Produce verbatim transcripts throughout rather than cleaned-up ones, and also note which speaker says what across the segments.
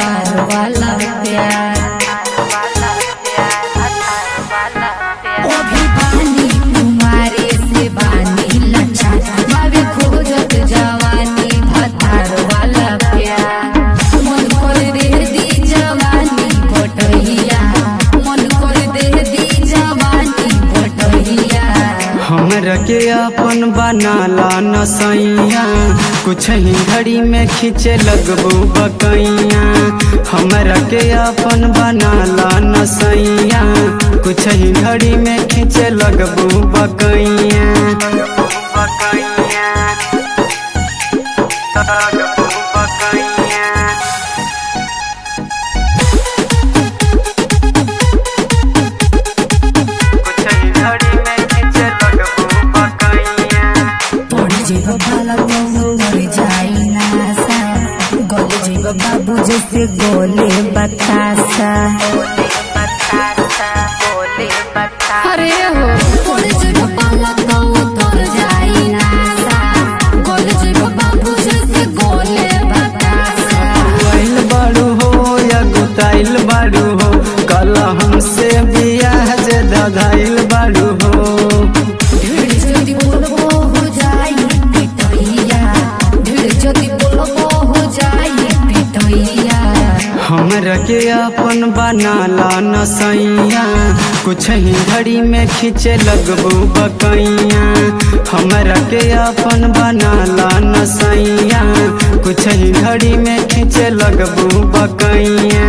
Speaker 1: भतार वाला प्यार। अभी बानी तुम्हारे से बानी लच्छा भाभी खोजत जवानी भतार वाला प्यार। मन कर दे दी जवानी बटैया, मन कर दे दी जवानी बटैया।
Speaker 2: हमरा के अपन बनाला नसैया, कुछ ही घड़ी में खींचे लगबू बकैया। हमरा के अपन बनाला नसैया, कुछ ही घड़ी में खींचे लगबू बकैया।
Speaker 1: बाबू जैसे गोले बतासा, अरे हो तोड़ जब पाला तो तोड़ जाई नासा। गोले जब बाबू जैसे गोले बतासा।
Speaker 2: गुताइल बाड़ू हो या गुताइल बाड़ू हो, कल हमसे बियाह जे धधाइल बाड़ू हो।
Speaker 1: ढेर जल्दी बोलबो हो जाई पिटैया, ढेर जल्दी बोलबो हो जाई पिटैया।
Speaker 2: हमरा के अपन बनाला नसैया, कुछ ही घड़ी में खींचे लगबू बकैया। हमरा के अपन बनाला नसैया, कुछ ही घड़ी में खींचे लगबू बकैया।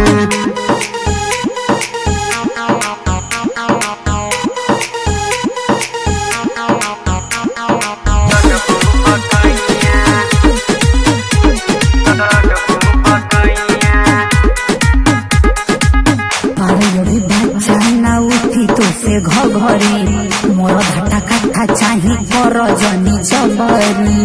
Speaker 1: घरी मोर घाटा काटा चाही कर जनी जबरी।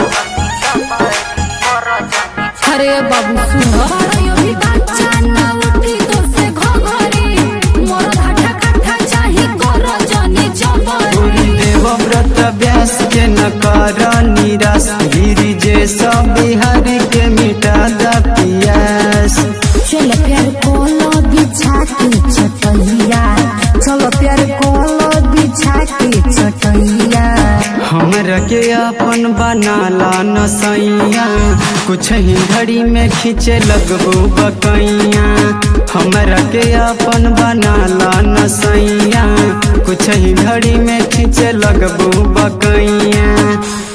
Speaker 1: अरे बाबू सुन बच्चा ना उठी तो से घरी, मोर घाटा काटा चाही कर जनी जबरी।
Speaker 2: देवव्रत व्यास के न कर निराश, गिरी जे सब बिहारी के मिटा द पियास।
Speaker 1: चल प्यार कोलो बिछा के चटैया, चलो प्यार कोलो बिछा के चटैया।
Speaker 2: हमरा के अपन बनाला नसैया, कुछ ही घड़ी में खींचे लगबू बकैया। हमरा के अपन बनाला नसैया, कुछ ही घड़ी में खींचे लगबू बकैया।